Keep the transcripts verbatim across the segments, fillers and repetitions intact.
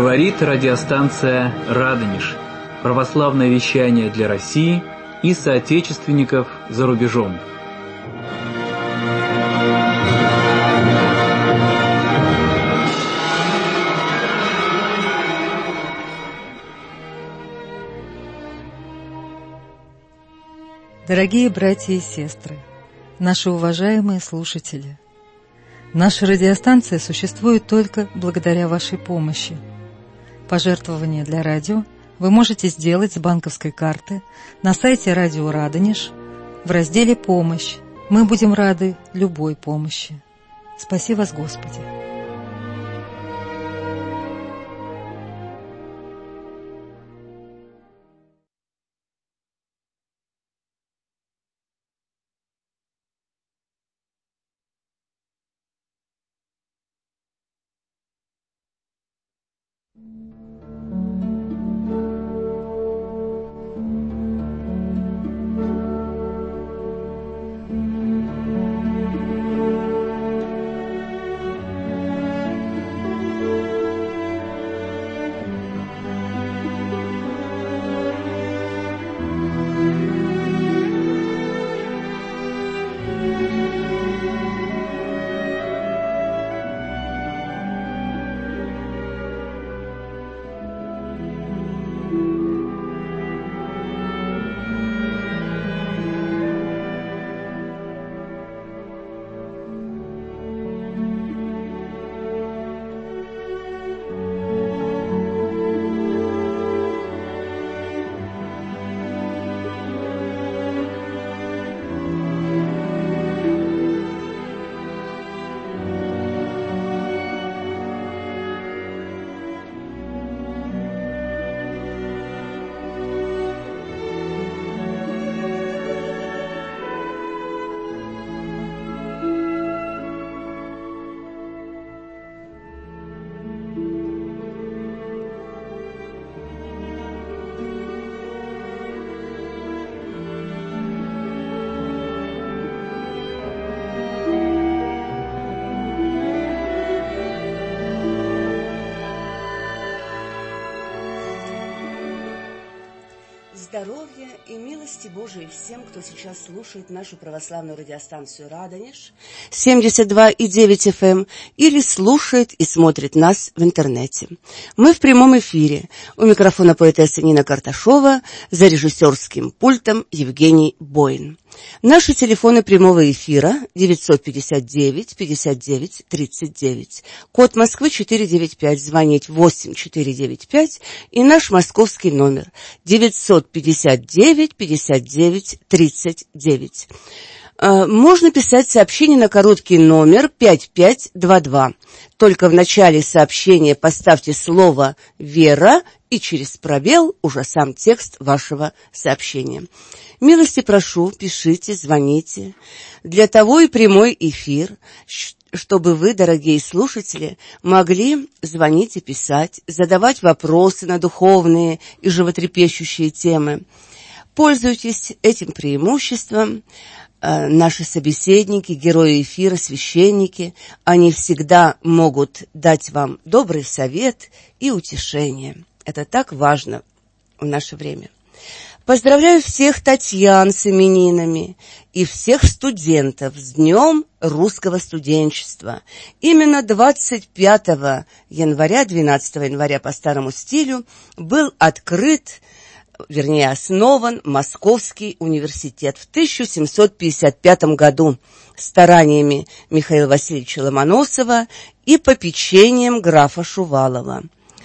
Говорит радиостанция «Радонеж». Православное вещание для России и соотечественников за рубежом. Дорогие братья и сестры, наши уважаемые слушатели, наша радиостанция существует только благодаря вашей помощи. Пожертвования для радио вы можете сделать с банковской карты на сайте Радио Радонеж в разделе «Помощь». Мы будем рады любой помощи. Спаси вас, Господи! Здоровья и милости Божией всем, кто сейчас слушает нашу православную радиостанцию «Радонеж» семьдесят два и девять эф эм или слушает и смотрит нас в интернете. Мы в прямом эфире. У микрофона поэтесса Нина Карташова, за режиссерским пультом Евгений Боин. Наши телефоны прямого эфира девятьсот пятьдесят девять пятьдесят девять тридцать девять, код Москвы четыреста девяносто пять, звонить восемь четыреста девяносто пять и наш московский номер девятьсот пятьдесят девять пятьдесят девять тридцать девять. Можно писать сообщение на короткий номер пять пять два два. Только в начале сообщения поставьте слово «Вера» и через пробел уже сам текст вашего сообщения. Милости прошу, пишите, звоните. Для того и прямой эфир, чтобы вы, дорогие слушатели, могли звонить и писать, задавать вопросы на духовные и животрепещущие темы. Пользуйтесь этим преимуществом. Наши собеседники, герои эфира, священники, они всегда могут дать вам добрый совет и утешение. Это так важно в наше время. Поздравляю всех Татьян с именинами и всех студентов с Днем русского студенчества. Именно двадцать пятого января, двенадцатого января по старому стилю, был открыт, вернее, основан Московский университет в тысяча семьсот пятьдесят пятом году стараниями Михаила Васильевича Ломоносова и попечением графа Шувалова.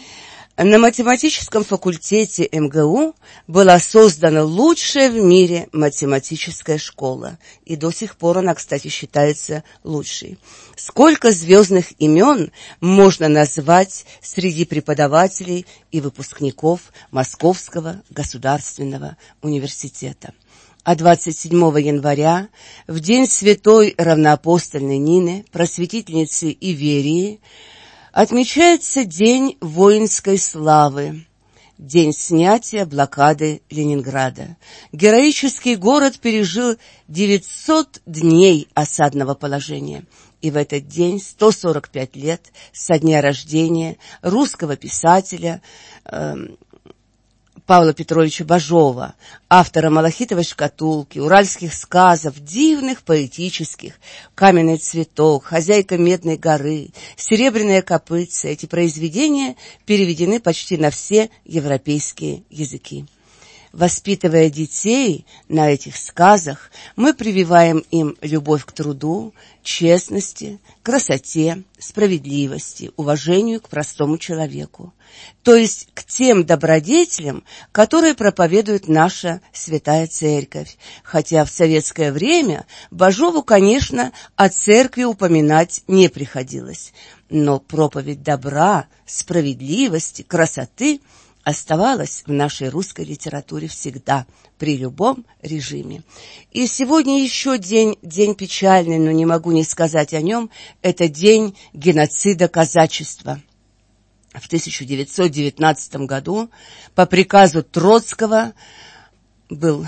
На математическом факультете эм гэ у была создана лучшая в мире математическая школа. И до сих пор она, кстати, считается лучшей. Сколько звездных имен можно назвать среди преподавателей и выпускников Московского государственного университета. А двадцать седьмого января, в день святой равноапостольной Нины, просветительницы Иверии, отмечается День воинской славы, день снятия блокады Ленинграда. Героический город пережил девятьсот дней осадного положения. И в этот день, сто сорок пять лет со дня рождения русского писателя э, Павла Петровича Бажова, автора «Малахитовой шкатулки», «Уральских сказов», дивных поэтических, «Каменный цветок», «Хозяйка Медной горы», «Серебряное копытце». Эти произведения переведены почти на все европейские языки. Воспитывая детей на этих сказах, мы прививаем им любовь к труду, честности, красоте, справедливости, уважению к простому человеку, то есть к тем добродетелям, которые проповедует наша Святая Церковь. Хотя в советское время Бажову, конечно, о церкви упоминать не приходилось, но проповедь добра, справедливости, красоты оставалась в нашей русской литературе всегда, при любом режиме. И сегодня еще день, день печальный, но не могу не сказать о нем, это день геноцида казачества. В тысяча девятьсот девятнадцатом году по приказу Троцкого был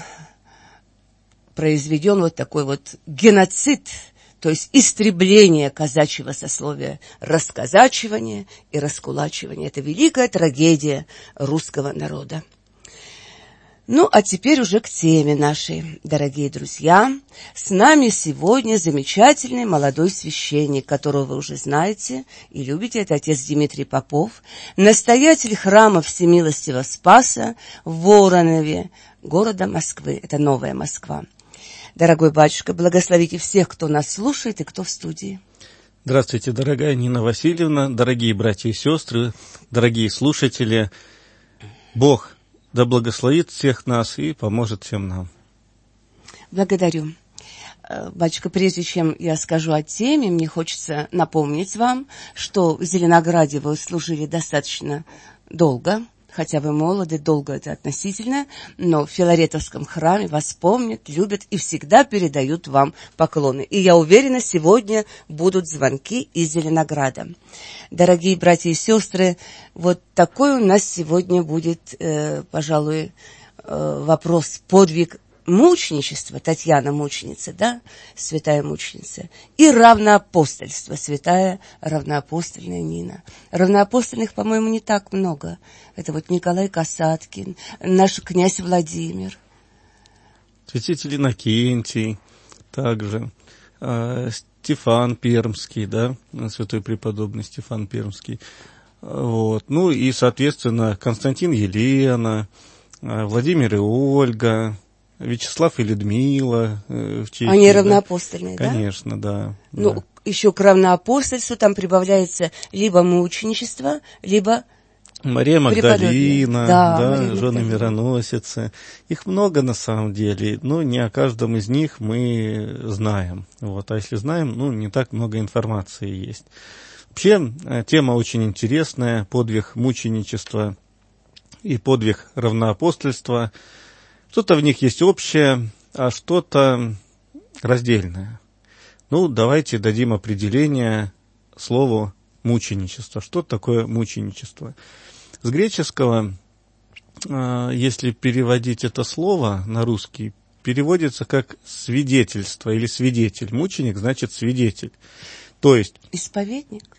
произведен вот такой вот геноцид, то есть истребление казачьего сословия, расказачивание и раскулачивание. Это великая трагедия русского народа. Ну, а теперь уже к теме нашей, дорогие друзья. С нами сегодня замечательный молодой священник, которого вы уже знаете и любите. Это отец Дмитрий Попов, настоятель храма Всемилостивого Спаса в Воронове, города Москвы. Это Новая Москва. Дорогой батюшка, благословите всех, кто нас слушает и кто в студии. Здравствуйте, дорогая Нина Васильевна, дорогие братья и сестры, дорогие слушатели. Бог да благословит всех нас и поможет всем нам. Благодарю. Батюшка, прежде чем я скажу о теме, мне хочется напомнить вам, что в Зеленограде вы служили достаточно долго, хотя вы молоды, долго это относительно, но в Филаретовском храме вас помнят, любят и всегда передают вам поклоны. И я уверена, сегодня будут звонки из Зеленограда. Дорогие братья и сестры, вот такой у нас сегодня будет, э, пожалуй, э, вопрос, подвиг мученичества, Татьяна мученица, да, святая мученица, и равноапостольство, святая равноапостольная Нина. Равноапостольных, по-моему, не так много. Это вот Николай Касаткин, наш князь Владимир. Святитель Иннокентий, также э, Стефан Пермский, да, святой преподобный Стефан Пермский. Вот. Ну и, соответственно, Константин Елена, э, Владимир и Ольга, Вячеслав и Людмила в Чехии. Они равноапостольные, да? Конечно, да. Ну, да. Еще к равноапостольству там прибавляется либо мученичество, либо Мария Магдалина, да, да, Мария жены Магдалина. мироносицы. Их много на самом деле, но не о каждом из них мы знаем. Вот. А если знаем, ну, не так много информации есть. Вообще, тема очень интересная, подвиг мученичества и подвиг равноапостольства. Что-то в них есть общее, а что-то раздельное. Ну, давайте дадим определение слову мученичество. Что такое мученичество? С греческого, если переводить это слово на русский, переводится как свидетельство или свидетель. Мученик значит свидетель. То есть... Исповедник?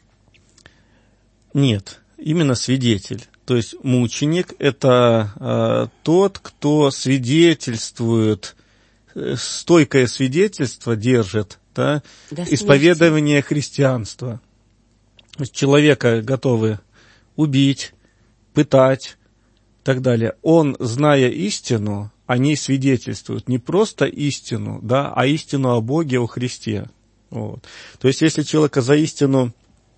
Нет, именно свидетель. То есть мученик – это э, тот, кто свидетельствует, э, стойкое свидетельство держит, да, исповедование христианства. То есть человека готовы убить, пытать и так далее. Он, зная истину, о ней свидетельствует. Не просто истину, да, а истину о Боге, о Христе. Вот. То есть если человека за истину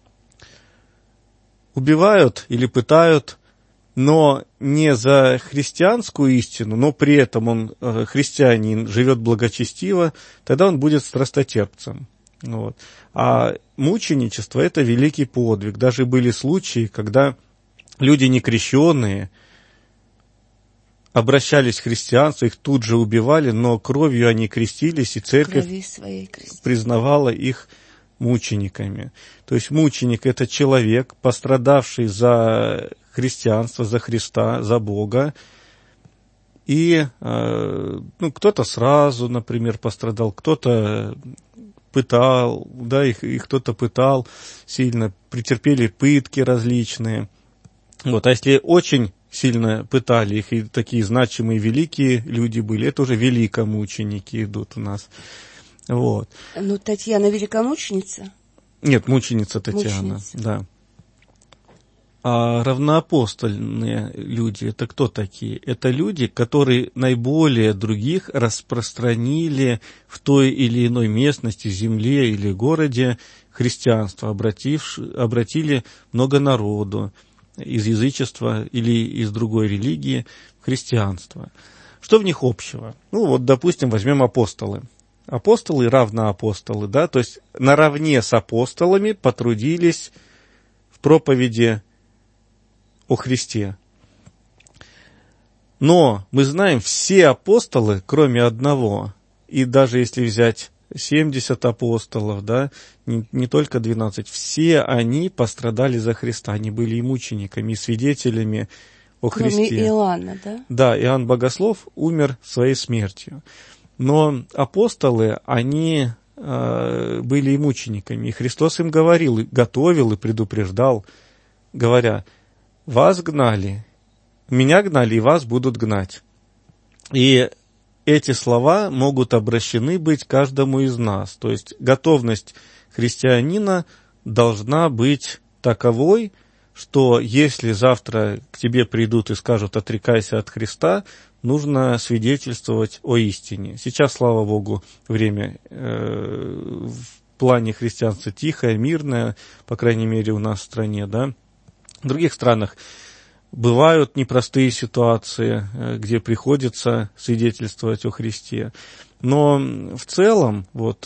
убивают или пытают, но не за христианскую истину, но при этом он, э, христианин, живет благочестиво, тогда он будет страстотерпцем. Вот. А мученичество – это великий подвиг. Даже были случаи, когда люди некрещенные обращались к христианству, их тут же убивали, но кровью они крестились, и церковь признавала их мучениками. То есть мученик – это человек, пострадавший за христианство, за Христа, за Бога. И э, ну, кто-то сразу, например, пострадал, кто-то пытал, да, их, их кто-то пытал сильно, претерпели пытки различные. Вот, а если очень сильно пытали их, и такие значимые великие люди были, это уже великомученики идут у нас. Вот. Ну, Татьяна великомученица? Нет, мученица Татьяна, мученица. Да. А равноапостольные люди, это кто такие? Это люди, которые наиболее других распространили в той или иной местности, земле или городе христианство, обративши, обратили много народу из язычества или из другой религии в христианство. Что в них общего? Ну вот, допустим, возьмем апостолы. Апостолы и равноапостолы, да, то есть наравне с апостолами потрудились в проповеди о Христе. Но мы знаем, все апостолы, кроме одного, и даже если взять семьдесят апостолов, да, не, не только двенадцать, все они пострадали за Христа, они были и мучениками, и свидетелями о кроме Христе. Кроме Иоанна, да? Да, Иоанн Богослов умер своей смертью. Но апостолы, они э, были и мучениками, и Христос им говорил, готовил и предупреждал, говоря: вас гнали, меня гнали, и вас будут гнать. И эти слова могут обращены быть каждому из нас. То есть готовность христианина должна быть таковой, что если завтра к тебе придут и скажут: отрекайся от Христа, нужно свидетельствовать о истине. Сейчас, слава Богу, время э, в плане христианства тихое, мирное, по крайней мере у нас в стране, да. В других странах бывают непростые ситуации, где приходится свидетельствовать о Христе. Но в целом, вот,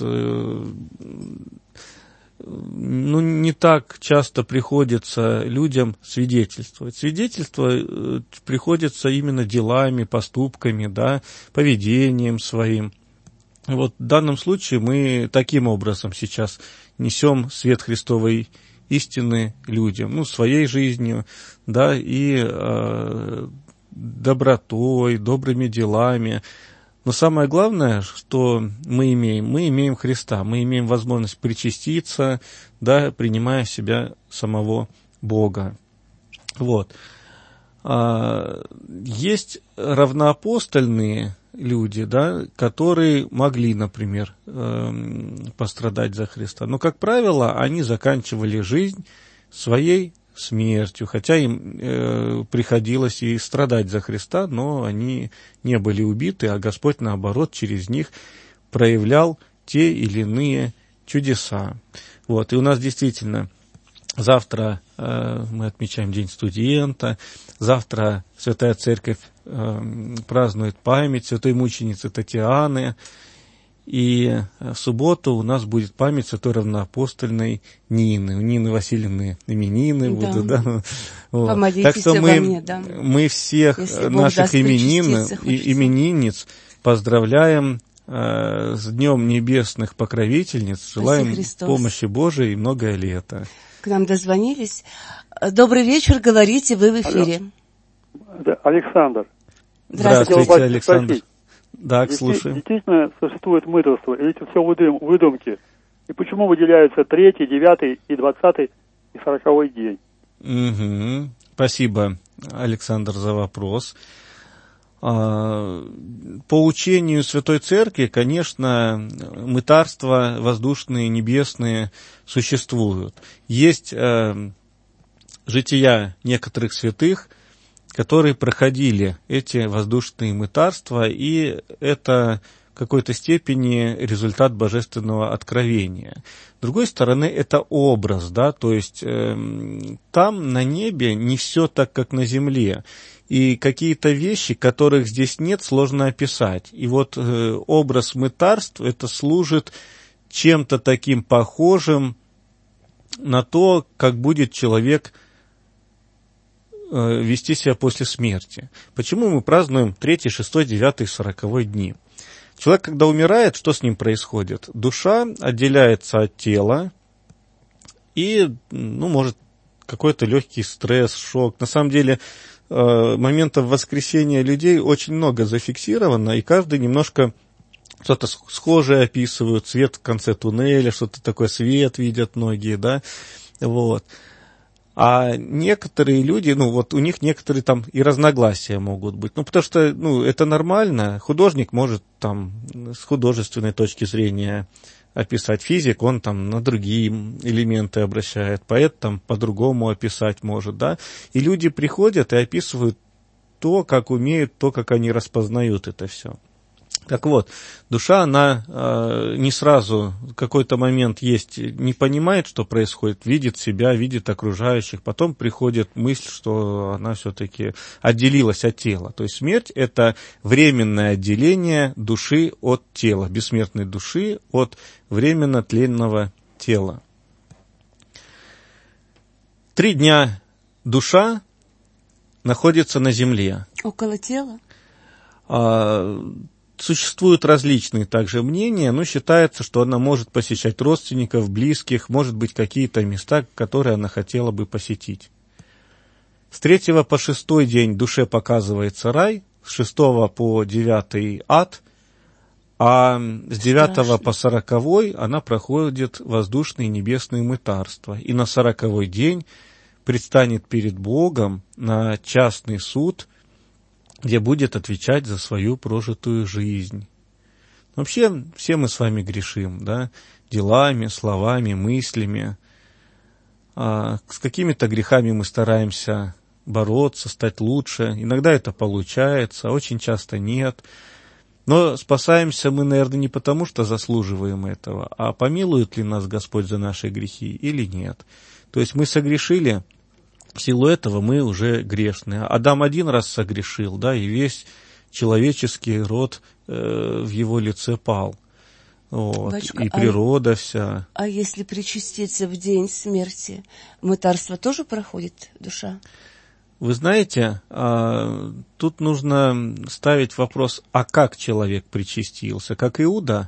ну, не так часто приходится людям свидетельствовать. Свидетельство приходится именно делами, поступками, да, поведением своим. Вот в данном случае мы таким образом сейчас несем свет Христовой истины людям, ну, своей жизнью, да, и э, добротой, добрыми делами. Но самое главное, что мы имеем, мы имеем Христа, мы имеем возможность причаститься, да, принимая в себя самого Бога. Вот. А, есть равноапостольные люди, да, которые могли, например, э, пострадать за Христа. Но, как правило, они заканчивали жизнь своей смертью, хотя им э, приходилось и страдать за Христа, но они не были убиты, а Господь, наоборот, через них проявлял те или иные чудеса. Вот. И у нас действительно завтра э, мы отмечаем День студента, завтра Святая Церковь э, празднует память святой мученицы Татьяны, и в субботу у нас будет память святой равноапостольной Нины. У Нины Васильевны именины да. будут, да. Вот. Так что мы, мне, да. мы всех Если наших именин, именинниц поздравляем э, с Днем Небесных Покровительниц, желаем помощи Божией и многое лето. К нам дозвонились. Добрый вечер, говорите, вы в эфире. Алло. Александр. Здравствуйте, Здравствуйте Александр. Да, слушаем. Действительно существует мытарство, или это все выдумки? И почему выделяются третий, девятый и двадцатый и сороковой день? Угу. Спасибо, Александр, за вопрос. По учению Святой Церкви, конечно, мытарства воздушные, небесные существуют. Есть э, жития некоторых святых, которые проходили эти воздушные мытарства, и это в какой-то степени результат божественного откровения. С другой стороны, это образ, да, то есть э, там на небе не все так, как на земле, и какие-то вещи, которых здесь нет, сложно описать. И вот э, образ мытарств, это служит чем-то таким похожим на то, как будет человек вести себя после смерти. Почему мы празднуем третий, шестой, девятый, сороковой дни? Человек, когда умирает, что с ним происходит? Душа отделяется от тела, и, ну, может, какой-то легкий стресс, шок. На самом деле, моментов воскресения людей очень много зафиксировано, и каждый немножко что-то схожее описывают, свет в конце туннеля, что-то такое, свет видят многие, да, вот. А некоторые люди, ну, вот у них некоторые там и разногласия могут быть, ну, потому что, ну, это нормально, художник может там с художественной точки зрения описать, физик, он там на другие элементы обращает, поэт там по-другому описать может, да, и люди приходят и описывают то, как умеют, то, как они распознают это все. Так вот, душа, она э, не сразу, в какой-то момент есть, не понимает, что происходит, видит себя, видит окружающих, потом приходит мысль, что она все-таки отделилась от тела. То есть смерть – это временное отделение души от тела, бессмертной души от временно тленного тела. Три дня душа находится на земле. Около тела? А, Существуют различные также мнения, но считается, что она может посещать родственников, близких, может быть, какие-то места, которые она хотела бы посетить. С третьего по шестой день душе показывается рай, с шестого по девятый ад, а с девятого по сороковой она проходит воздушные небесные мытарства. И на сороковой день предстанет перед Богом на частный суд, где будет отвечать за свою прожитую жизнь. Вообще, все мы с вами грешим, да, делами, словами, мыслями. А с какими-то грехами мы стараемся бороться, стать лучше. Иногда это получается, очень часто нет. Но спасаемся мы, наверное, не потому, что заслуживаем этого, а помилует ли нас Господь за наши грехи или нет. То есть мы согрешили, в силу этого мы уже грешны. Адам один раз согрешил, да, и весь человеческий род э, в его лице пал. Вот, Батюшка, и природа а, вся. А если причаститься в день смерти, мытарство тоже проходит душа? Вы знаете, а, тут нужно ставить вопрос, а как человек причастился? Как Иуда?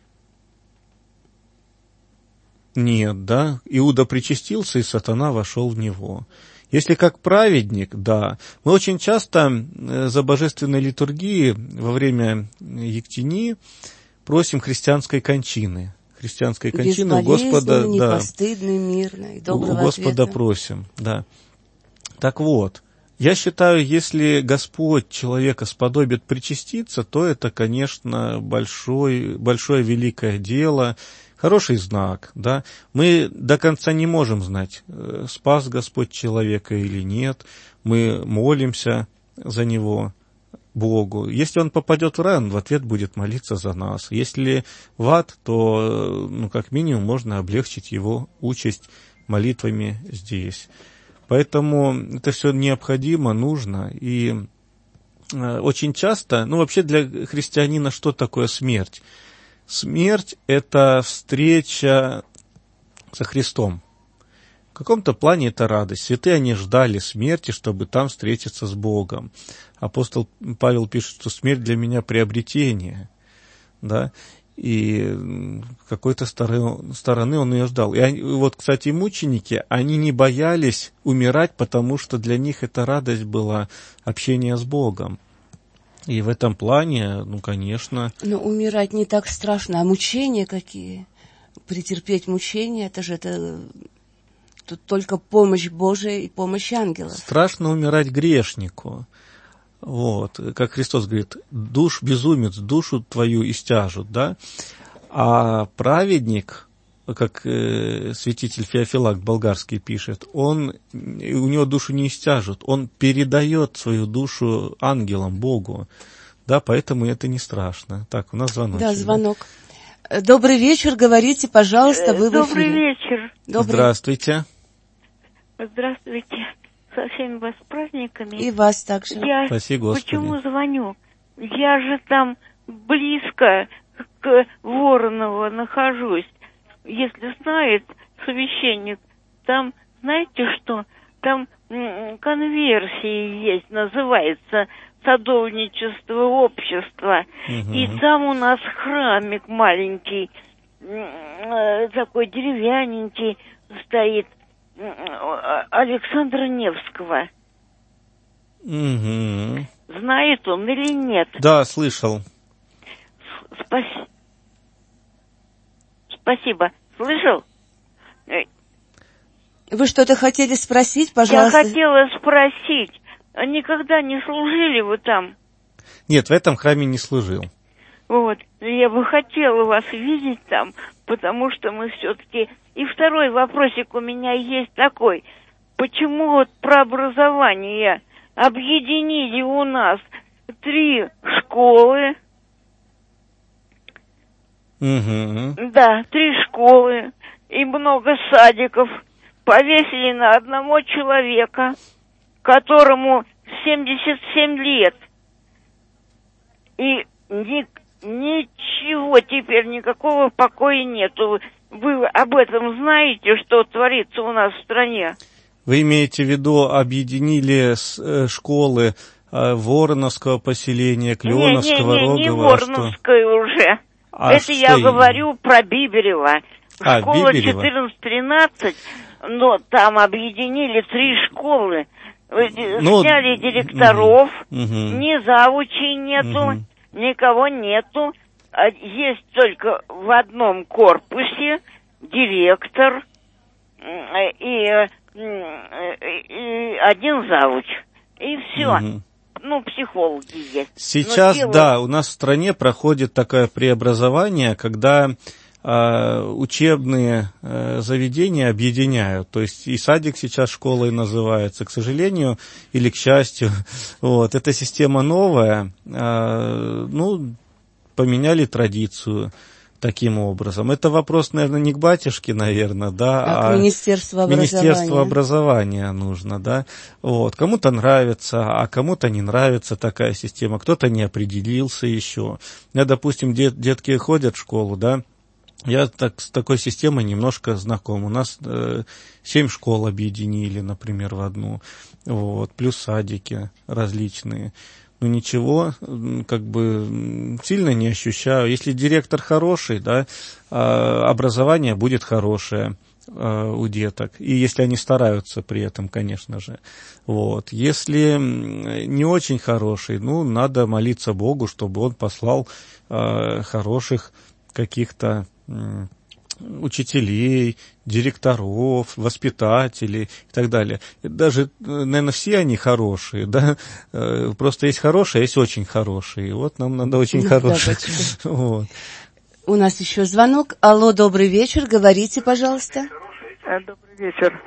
Нет, да, Иуда причастился, и сатана вошел в него. Если как праведник, да. Мы очень часто за божественной литургией во время Ектении просим христианской кончины. Христианской кончины у Господа, непостыдный, да, мирный, доброго у Господа ответа просим, да. Так вот, я считаю, если Господь человека сподобит причаститься, то это, конечно, большой, большое великое дело, хороший знак, да. Мы до конца не можем знать, спас Господь человека или нет. Мы молимся за него Богу. Если он попадет в рай, он в ответ будет молиться за нас. Если в ад, то, ну, как минимум, можно облегчить его участь молитвами здесь. Поэтому это все необходимо, нужно. И очень часто, ну, вообще для христианина что такое смерть? Смерть – это встреча со Христом. В каком-то плане это радость. Святые, они ждали смерти, чтобы там встретиться с Богом. Апостол Павел пишет, что смерть для меня приобретение. Да? И с какой-то стороны он ее ждал. И они, вот, кстати, мученики, они не боялись умирать, потому что для них эта радость была общение с Богом. И в этом плане, ну, конечно... Но умирать не так страшно, а мучения какие? Претерпеть мучения, это же это... Тут только помощь Божия и помощь ангелов. Страшно умирать грешнику. Вот, как Христос говорит, душ, безумец, душу твою истяжут, да? А праведник, как э, святитель Феофилакт Болгарский пишет, он, у него душу не истяжут, он передает свою душу ангелам, Богу, да, поэтому это не страшно. Так, у нас звонок. Да, звонок. Да? Добрый вечер, говорите, пожалуйста, вы Добрый в эфире. Добрый вечер. Добрый. Здравствуйте. Здравствуйте. Со всеми вас праздниками. И вас также. Я Спасибо, Господи. Почему звоню? Я же там близко к Вороново нахожусь. Если знает священник, там, знаете что, там конверсии есть, называется садовничество общества. Угу. И там у нас храмик маленький, такой деревянненький стоит, Александра Невского. Угу. Знает он или нет? Да, слышал. Спасибо. Спасибо. Слышал? Вы что-то хотели спросить, пожалуйста? Я хотела спросить, никогда не служили вы там? Нет, в этом храме не служил. Вот, я бы хотела вас видеть там, потому что мы все-таки... И второй вопросик у меня есть такой. Почему вот про образование объединили у нас три школы? Угу. Да, три школы и много садиков. Повесили на одного человека, которому семьдесят семь лет. И ни, ничего теперь, никакого покоя нету. Вы об этом знаете, что творится у нас в стране? Вы имеете в виду, объединили школы Вороновского поселения, Кленовского, не, не, не, не Рогова? Вороновское уже. А Это я именно? говорю про Биберева. А, Школа Биберева. четырнадцать тринадцать, но там объединили три школы. Ну, сняли директоров, угу. ни завучей нету, угу. никого нету. Есть только в одном корпусе директор и, и один завуч. И все. Угу. Ну, психологи есть. Сейчас, дело... да, у нас в стране проходит такое преобразование, когда э, учебные э, заведения объединяют. То есть и садик сейчас школой называется, к сожалению, или к счастью. Вот, эта система новая. Э, ну, поменяли традицию таким образом. Это вопрос, наверное, не к батюшке, наверное, да, а, а к Министерству образования. Министерству образования нужно, да. Вот. Кому-то нравится, а кому-то не нравится такая система, кто-то не определился еще. Я, допустим, дет, детки ходят в школу, да, я так, с такой системой немножко знаком. У нас э, семь школ объединили, например, в одну, вот, плюс садики различные. Ну, ничего, как бы сильно не ощущаю. Если директор хороший, да, образование будет хорошее у деток. И если они стараются при этом, конечно же. Вот. Если не очень хороший, ну, надо молиться Богу, чтобы он послал хороших каких-то учителей, директоров, воспитателей и так далее. Даже, наверное, все они хорошие, да, просто есть хорошие, а есть очень хорошие. И вот нам надо очень хорошие. Да, вот. У нас еще звонок. Алло, добрый вечер, говорите, пожалуйста. Добрый вечер.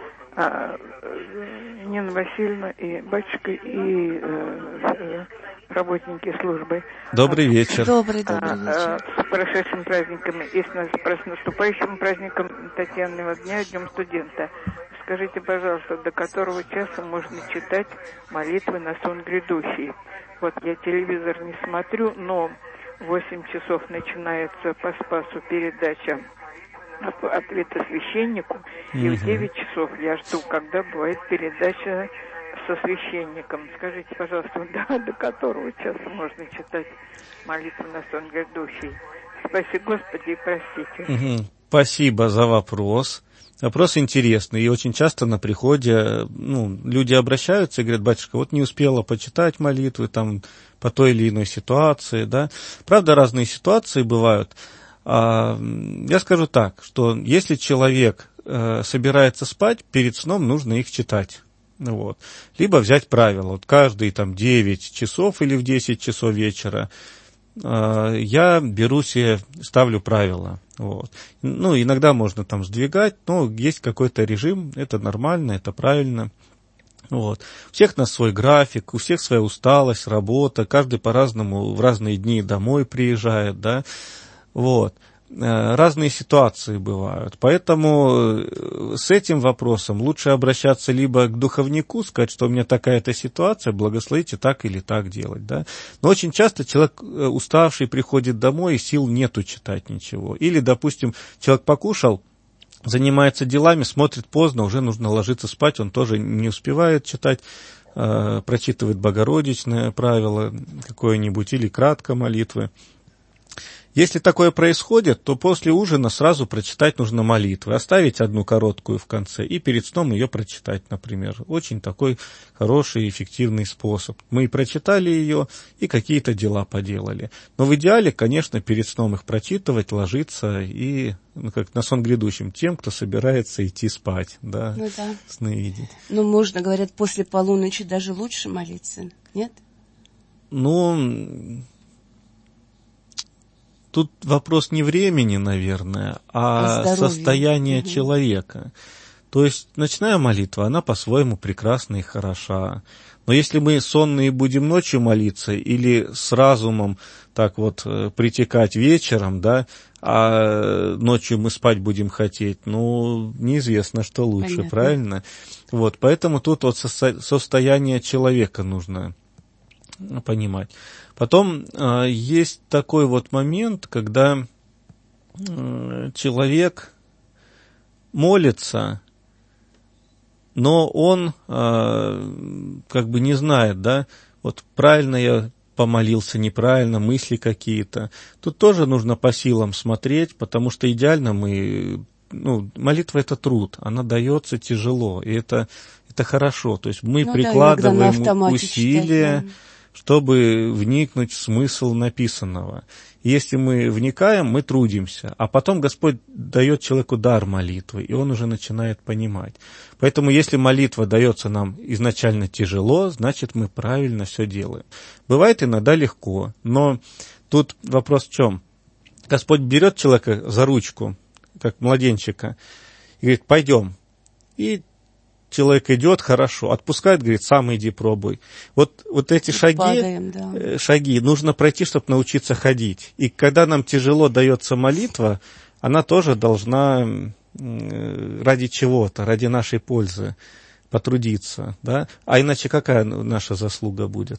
Нина Васильевна и батюшка, и э, работники службы. Добрый вечер. Добрый, добрый вечер. С прошедшим праздником и с наступающим праздником Татьянного дня, Днем студента. Скажите, пожалуйста, до которого часа можно читать молитвы на сон грядущий? Вот я телевизор не смотрю, но в восемь часов начинается по Спасу передача ответа священнику, и угу. в девять часов я жду, когда бывает передача со священником. Скажите, пожалуйста, до, до которого часа можно читать молитву на сон грядущий? Спаси Господи и простите. Угу. Спасибо за вопрос. Вопрос интересный, и очень часто на приходе, ну, люди обращаются и говорят: батюшка, вот не успела почитать молитвы там по той или иной ситуации, да. Правда, разные ситуации бывают. Я скажу так, что если человек э, собирается спать, перед сном нужно их читать. Вот. Либо взять правило, вот каждые там девять часов или в десять часов вечера э, я беру себе, ставлю правила. Вот. Ну, иногда можно там сдвигать, но есть какой-то режим, это нормально, это правильно. Вот. У всех на свой график, у всех своя усталость, работа, каждый по-разному в разные дни домой приезжает, да. Вот. Разные ситуации бывают. Поэтому с этим вопросом лучше обращаться либо к духовнику, сказать, что у меня такая-то ситуация, благословите так или так делать. Да? Но очень часто человек уставший приходит домой, и сил нету читать ничего. Или, допустим, человек покушал, занимается делами, смотрит поздно, уже нужно ложиться спать, он тоже не успевает читать, прочитывает богородичное правило какое-нибудь или кратко молитвы. Если такое происходит, то после ужина сразу прочитать нужно молитвы, оставить одну короткую в конце и перед сном ее прочитать, например. Очень такой хороший и эффективный способ. Мы и прочитали ее, и какие-то дела поделали. Но в идеале, конечно, перед сном их прочитывать, ложиться и, ну, как на сон грядущим, тем, кто собирается идти спать, да, ну, да. сны видеть. Ну, можно, говорят, после полуночи даже лучше молиться, нет? Ну... Тут вопрос не времени, наверное, а, а состояния угу. человека. То есть ночная молитва, она по-своему прекрасна и хороша. Но если мы сонные будем ночью молиться или с разумом так вот притекать вечером, да, а ночью мы спать будем хотеть, ну, неизвестно, что лучше, понятно. Правильно? Вот, поэтому тут вот со- состояние человека нужно понимать. Потом э, есть такой вот момент, когда э, человек молится, но он э, как бы не знает, да, вот правильно я помолился, неправильно, мысли какие-то. Тут тоже нужно по силам смотреть, потому что идеально мы, ну, молитва — это труд, она дается тяжело, и это, это хорошо. То есть мы ну, прикладываем да, усилия, читать, да. чтобы вникнуть в смысл написанного. И если мы вникаем, мы трудимся, а потом Господь дает человеку дар молитвы, и он уже начинает понимать. Поэтому если молитва дается нам изначально тяжело, значит мы правильно все делаем. Бывает иногда легко, но тут вопрос в чем? Господь берет человека за ручку, как младенчика, и говорит, пойдем. И человек идет, хорошо, отпускает, говорит, сам иди пробуй. Вот, вот эти шаги, падаем, да. шаги нужно пройти, чтобы научиться ходить. И когда нам тяжело дается молитва, она тоже должна ради чего-то, ради нашей пользы потрудиться. Да? А иначе какая наша заслуга будет?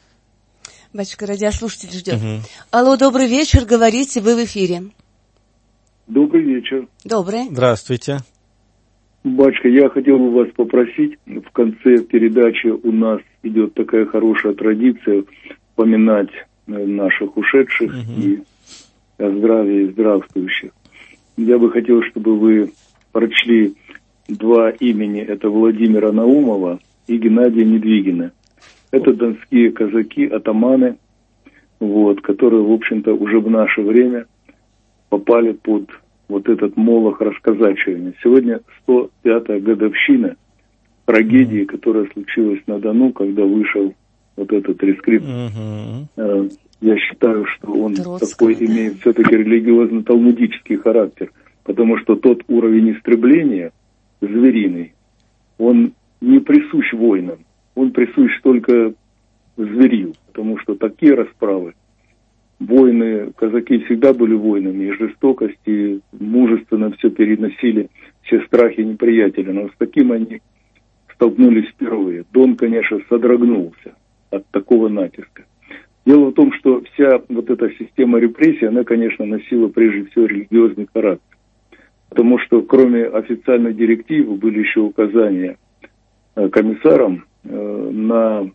Батюшка, радиослушатель ждет. Угу. Алло, добрый вечер, говорите, вы в эфире. Добрый вечер. Добрый. Здравствуйте. Батюшка, я хотел бы вас попросить, в конце передачи у нас идет такая хорошая традиция поминать наших ушедших угу. и о здравии здравствующих. Я бы хотел, чтобы вы прочли два имени, это Владимира Наумова и Геннадия Недвигина. Это донские казаки, атаманы, вот, которые, в общем-то, уже в наше время попали под вот этот молох расказачивания. Сегодня сто пятая годовщина трагедии, которая случилась на Дону, когда вышел вот этот рескрипт. Uh-huh. Я считаю, что он Троцкого, такой да. имеет все-таки религиозно-талмудический характер, потому что тот уровень истребления, звериный, он не присущ воинам, он присущ только зверю, потому что такие расправы, воины, казаки всегда были воинами, и жестокость, и мужественно все переносили, все страхи неприятеля. Но с таким они столкнулись впервые. Дон, конечно, содрогнулся от такого натиска. Дело в том, что вся вот эта система репрессий, она, конечно, носила прежде всего религиозный характер. Потому что кроме официальной директивы были еще указания комиссарам на,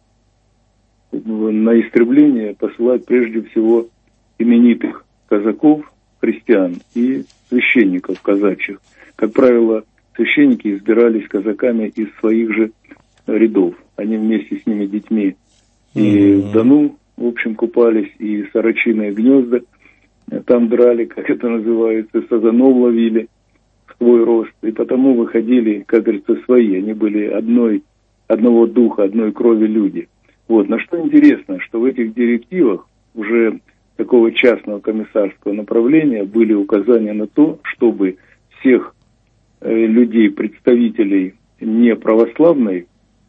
на истребление посылать прежде всего именитых казаков, христиан и священников казачьих. Как правило, священники избирались казаками из своих же рядов. Они вместе с ними детьми и mm-hmm. в Дону, в общем, купались, и сорочиные гнезда там драли, как это называется, сазанов ловили в свой рост. И потому выходили, как говорится, свои. Они были одной, одного духа, одной крови люди. Вот. Но что интересно, что в этих директивах уже такого частного комиссарского направления были указания на то, чтобы всех э, людей, представителей неправославной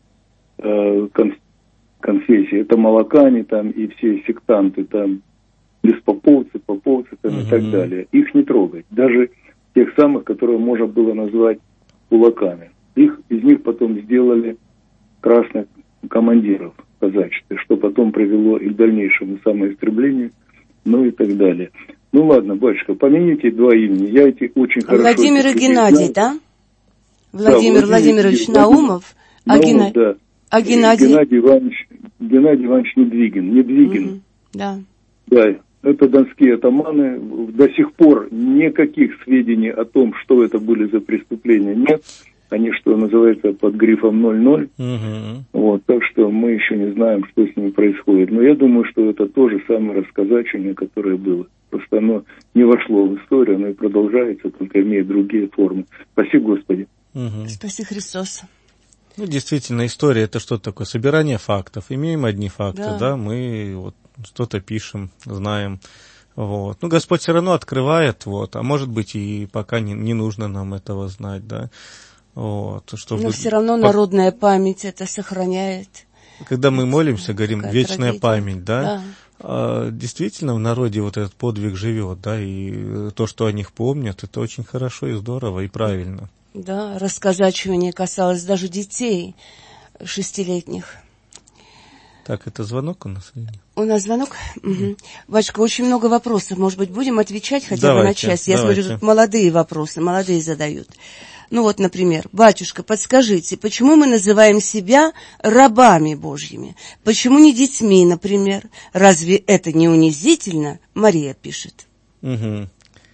э, кон- конфессии, это молокане там и все сектанты там, беспоповцы, поповцы там, uh-huh. и так далее, их не трогать. Даже тех самых, которые можно было назвать кулаками. Их, из них потом сделали красных командиров казачьих, что потом привело и к дальнейшему самоистреблению, ну и так далее. Ну ладно, батюшка, помяните два имени. Я эти очень а хорошо... Владимир и Геннадий, да? Владимир да, Владимирович Владимир, Наумов, а, Наумов Гена... да. а Геннадий... Геннадий Иванович, Геннадий Иванович Недвигин. Недвигин. Угу. Да. Да. это донские атаманы. До сих пор никаких сведений о том, что это были за преступления, нет. Они, что называется, под грифом ноль ноль. Угу. Вот, так что мы еще не знаем, что с ними происходит. Но я думаю, что это то же самое расказачивание, которое было. Просто оно не вошло в историю, оно и продолжается, только имеет другие формы. Спаси Господи. Угу. Спаси Христос. Ну, действительно, история — это что такое? Собирание фактов. Имеем одни факты, да, да? Мы вот что-то пишем, знаем. Вот. Ну, Господь все равно открывает, вот, а может быть, и пока не, не нужно нам этого знать, да. Вот, чтобы... Но все равно народная память это сохраняет. Когда мы молимся, говорим «вечная трагедия. память», да? Да. А, действительно, в народе вот этот подвиг живет, да, и то, что о них помнят, это очень хорошо и здорово, и правильно. Да, расказачивание касалось даже детей шестилетних. Так, это звонок у нас или нет? У нас звонок? Угу. Батюшка, очень много вопросов. Может быть, будем отвечать хотя давайте, бы на часть? Я давайте. смотрю, тут молодые вопросы, молодые задают. Ну вот, например, батюшка, подскажите, почему мы называем себя рабами Божьими? Почему не детьми, например? Разве это не унизительно? Мария пишет. Угу.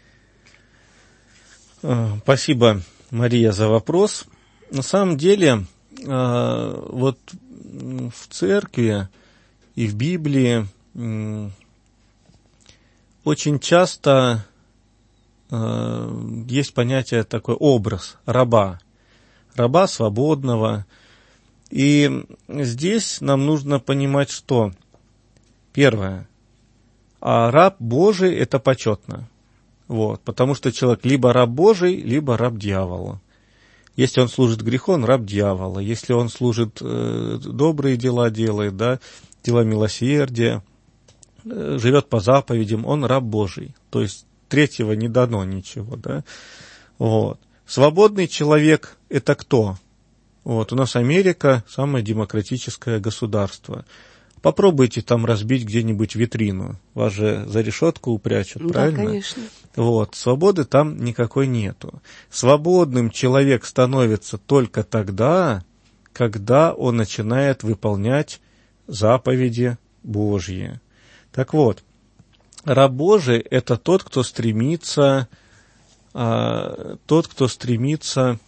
Спасибо, Мария, за вопрос. На самом деле, вот в церкви и в Библии очень часто есть понятие такой образ раба, раба свободного. И здесь нам нужно понимать, что первое, а раб Божий — это почетно. Вот, потому что человек либо раб Божий, либо раб дьявола. Если он служит греху, он раб дьявола. Если он служит э, добрые дела делает, да, дела милосердия, э, живет по заповедям, он раб Божий. То есть третьего не дано ничего, да. Вот. Свободный человек — это кто? Вот, у нас Америка — самое демократическое государство. Попробуйте там разбить где-нибудь витрину. Вас же за решетку упрячут, да, правильно? Конечно. Вот, свободы там никакой нету. Свободным человек становится только тогда, когда он начинает выполнять заповеди Божьи. Так вот, раб Божий — это тот, кто стремится, а, тот, кто стремится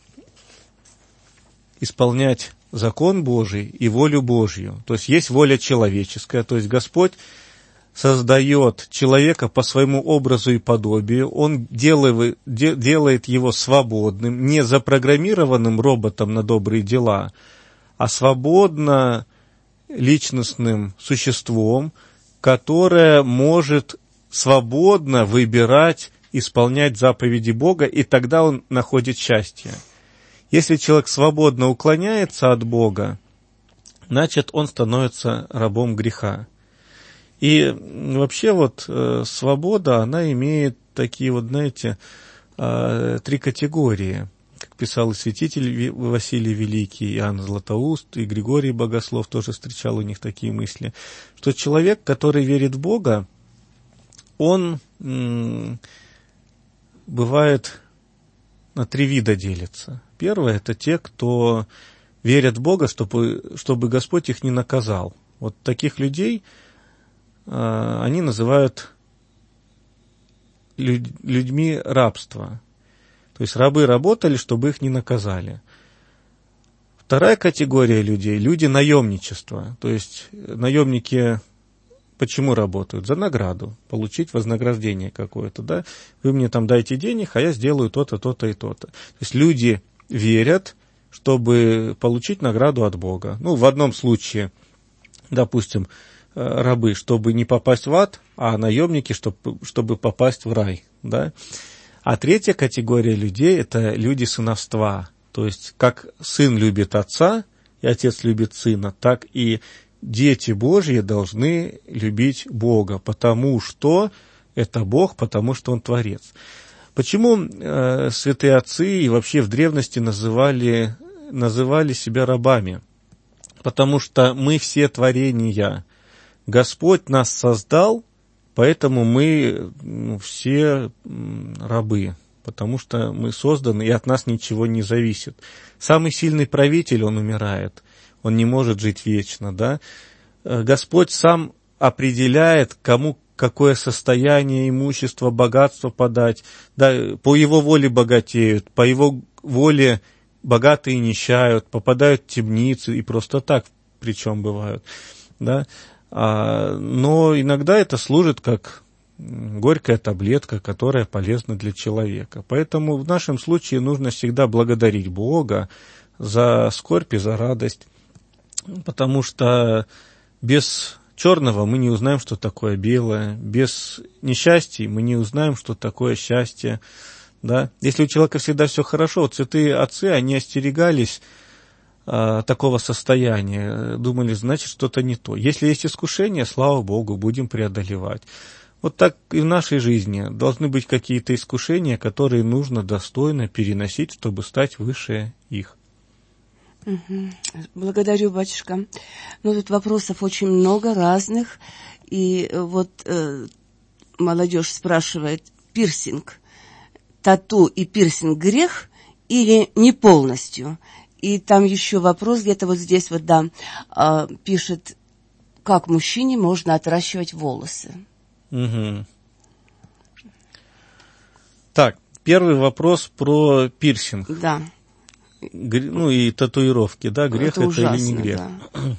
исполнять закон Божий и волю Божью. То есть есть воля человеческая, то есть Господь создает человека по своему образу и подобию, Он делает, де, делает его свободным, не запрограммированным роботом на добрые дела, а свободно личностным существом, которое может свободно выбирать, исполнять заповеди Бога, и тогда он находит счастье. Если человек свободно уклоняется от Бога, значит, он становится рабом греха. И вообще вот э, свобода, она имеет такие вот, знаете, э, три категории. Как писал и святитель Василий Великий, Иоанн Златоуст, и Григорий Богослов тоже встречал у них такие мысли, что человек, который верит в Бога, он м- бывает на три вида делится. Первое — это те, кто верят в Бога, чтобы, чтобы Господь их не наказал. Вот таких людей э, они называют люд, людьми рабства. То есть рабы работали, чтобы их не наказали. Вторая категория людей — люди наемничества. То есть наемники почему работают? За награду, получить вознаграждение какое-то. Да? Вы мне там дайте денег, а я сделаю то-то, то-то и то-то. То есть люди верят, чтобы получить награду от Бога. Ну, в одном случае, допустим, рабы, чтобы не попасть в ад, а наемники, чтобы, чтобы попасть в рай. Да? А третья категория людей — это люди сыновства. То есть, как сын любит отца, и отец любит сына, так и дети Божьи должны любить Бога, потому что это Бог, потому что Он Творец. Почему э, святые отцы и вообще в древности называли, называли себя рабами? Потому что мы все творения. Господь нас создал, поэтому мы ну, все рабы, потому что мы созданы, и от нас ничего не зависит. Самый сильный правитель, он умирает, он не может жить вечно, да? Господь сам определяет, кому какое состояние, имущество, богатство подать. Да, по его воле богатеют, по его воле богатые нищают, попадают в темницы и просто так причем бывают. Да? А, но иногда это служит как горькая таблетка, которая полезна для человека. Поэтому в нашем случае нужно всегда благодарить Бога за скорбь и за радость, потому что без черного мы не узнаем, что такое белое, без несчастья мы не узнаем, что такое счастье. Да? Если у человека всегда все хорошо, вот святые отцы, они остерегались а, такого состояния, думали, значит, что-то не то. Если есть искушение, слава Богу, будем преодолевать. Вот так и в нашей жизни должны быть какие-то искушения, которые нужно достойно переносить, чтобы стать выше их. Угу. Благодарю, батюшка. Ну, тут вопросов очень много разных. И вот э, молодежь спрашивает, пирсинг, тату и пирсинг грех или не полностью? И там еще вопрос где-то вот здесь вот, да, э, пишет, как мужчине можно отращивать волосы? Угу. Так, первый вопрос про пирсинг. Да. Гр... Ну и татуировки, да, грех это, это ужасно, или не грех? Да.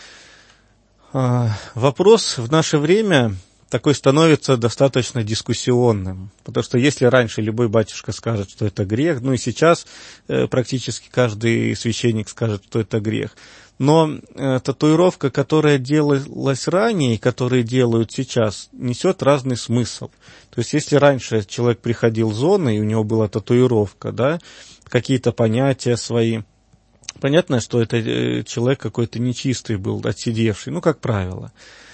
А, вопрос в наше время такой становится достаточно дискуссионным, потому что если раньше любой батюшка скажет, что это грех, ну и сейчас э, практически каждый священник скажет, что это грех. Но э, татуировка, которая делалась ранее и которую делают сейчас, несет разный смысл. То есть, если раньше человек приходил в зону, и у него была татуировка, да, какие-то понятия свои, понятно, что это э, человек какой-то нечистый был, отсидевший, ну, как правило.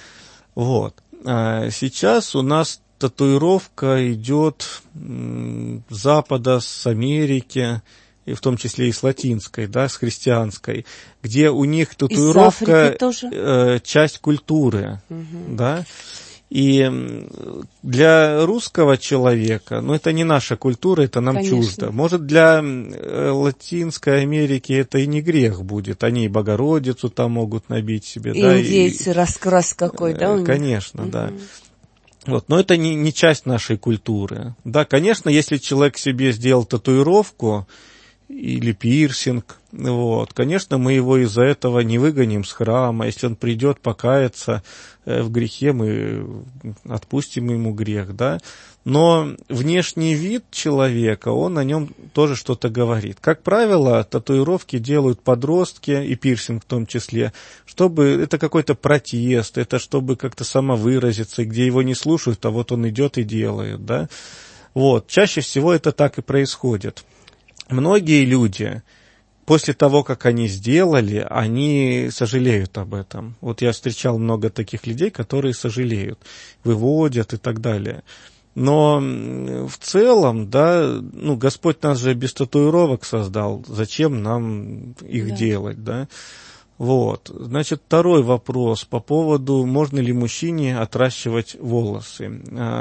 Вот. А сейчас у нас татуировка идет м, с Запада, с Америки, и в том числе и с латинской, да, с христианской, где у них татуировка э, часть культуры, угу. Да, и для русского человека, ну, это не наша культура, это нам Конечно. Чуждо. Может, для Латинской Америки это и не грех будет, они и Богородицу там могут набить себе, и да. Индейцы, и, раскрас какой, да, у них? Конечно, угу. Да. Вот, но это не, не часть нашей культуры. Да, конечно, если человек себе сделал татуировку, или пирсинг, вот. Конечно, мы его из-за этого не выгоним с храма. Если он придет покаяться в грехе, мы отпустим ему грех, да. Но внешний вид человека, он о нем тоже что-то говорит. Как правило, татуировки делают подростки, и пирсинг в том числе, чтобы это какой-то протест, это чтобы как-то самовыразиться, где его не слушают, а вот он идет и делает, да. Вот. Чаще всего это так и происходит. Многие люди, после того, как они сделали, они сожалеют об этом. Вот я встречал много таких людей, которые сожалеют, выводят и так далее. Но в целом, да, ну, Господь нас же без татуировок создал, зачем нам их да. делать, да? Вот. Значит, второй вопрос по поводу, можно ли мужчине отращивать волосы.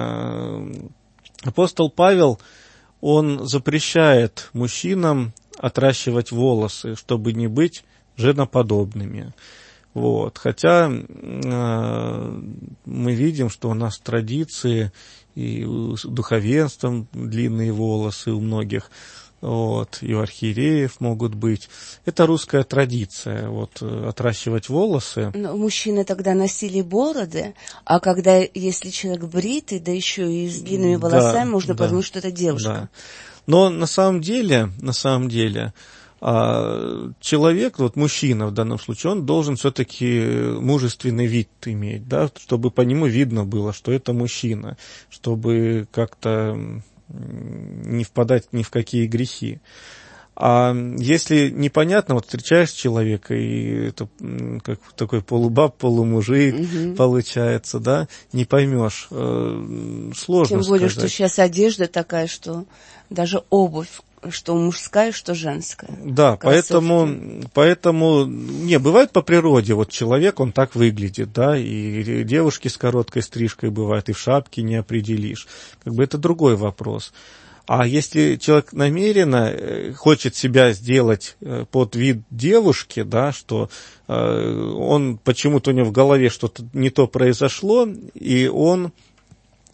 Апостол Павел, он запрещает мужчинам отращивать волосы, чтобы не быть женоподобными. Вот. Хотя э, мы видим, что у нас традиции и с духовенством длинные волосы у многих, вот, и у архиереев могут быть. Это русская традиция, вот, отращивать волосы. Но мужчины тогда носили бороды, а когда, если человек бритый, да еще и с длинными волосами, да, можно да, подумать, что это девушка. Да. Но на самом деле, на самом деле, человек, вот мужчина в данном случае, он должен все-таки мужественный вид иметь, да, чтобы по нему видно было, что это мужчина, чтобы как-то не впадать ни в какие грехи. А если непонятно, вот встречаешь человека, и это как такой полубаб, полумужик угу. получается, да, не поймешь, сложно сказать. Тем более, что сейчас одежда такая, что даже обувь, что мужская, что женская. Да, поэтому, поэтому, не, бывает по природе, вот человек, он так выглядит, да, и девушки с короткой стрижкой бывают, и в шапке не определишь. Как бы это другой вопрос. А если человек намеренно хочет себя сделать под вид девушки, да, что он почему-то у него в голове что-то не то произошло, и он